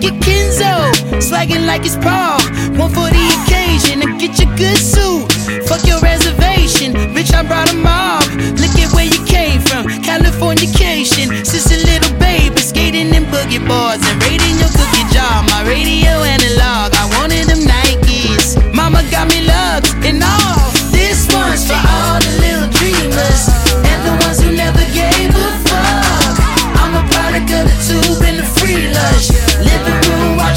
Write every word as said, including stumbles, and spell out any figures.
it Kenzo, swaggin' like it's Paul. One for the occasion, to get your good suit. Fuck your ass